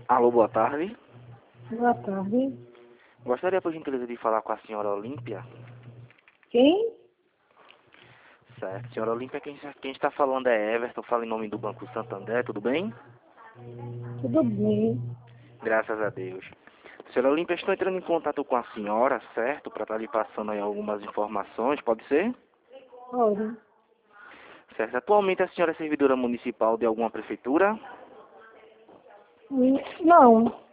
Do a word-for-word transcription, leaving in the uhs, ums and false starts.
Alô, boa tarde. Boa tarde. Gostaria, por gentileza, de falar com a senhora Olímpia. Quem? Certo. Senhora Olímpia, quem, quem está falando é Everton, fala em nome do Banco Santander, tudo bem? Tudo bem? Graças a Deus. Senhora Olímpia, estou entrando em contato com a senhora, certo? Para estar lhe passando aí algumas informações, pode ser? Olha, Certo. Atualmente a senhora é servidora municipal de alguma prefeitura? hum, não,